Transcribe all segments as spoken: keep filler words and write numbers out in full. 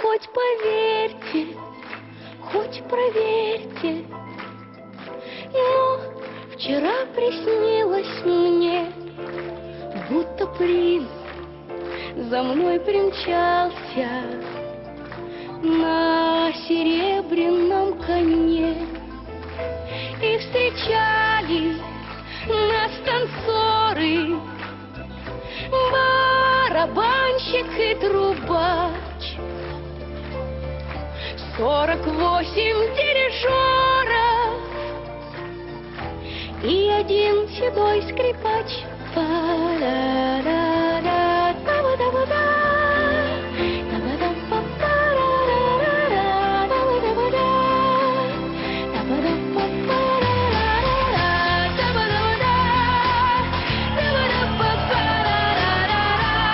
хоть поверьте, хоть проверьте, но вчера приснилось мне, будто принц за мной примчался на серебряном коне, и встречались нас танцоры, барабанщик и трубач, сорок восемь дирижеров и один седой скрипач. Па-да-да-да, та-ба-да-ба-да, та-ба-да-па-па-ра-ра-ра-ра, та-ба-да-ба-да, та-ба-да-па-па-ра-ра-ра-ра, та-ба-да-ба-да, та-ба-да-па-па-ра-ра-ра-ра,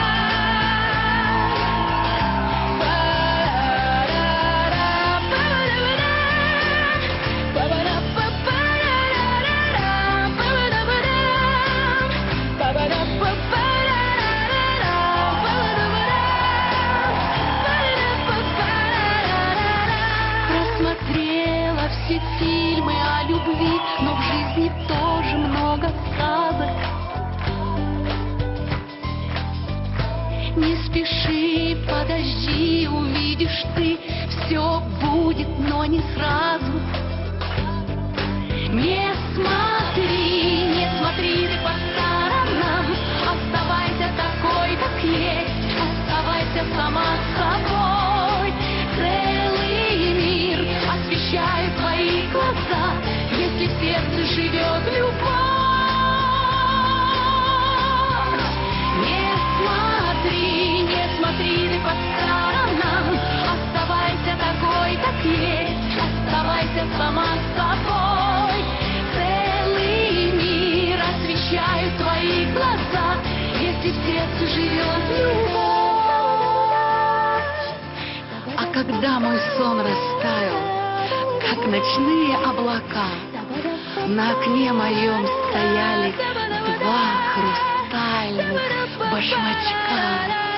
просмотрела все фильмы о любви, но в жизни тоже много сказок. Не спеши, подожди, увидишь ты, все будет, но не сразу. Не смотри, не смотри ты по сторонам, оставайся такой, как есть, оставайся сама собой. Целый мир освещает твои глаза, если в сердце живет любовь. Не смотри, не смотри ты по сторонам, оставайся такой, как есть, оставайся сама собой. Целый мир освещают твои глаза, если в сердце живет любовь. А когда мой сон растаял, как ночные облака, на окне моем стояли два хрустальных башмачка.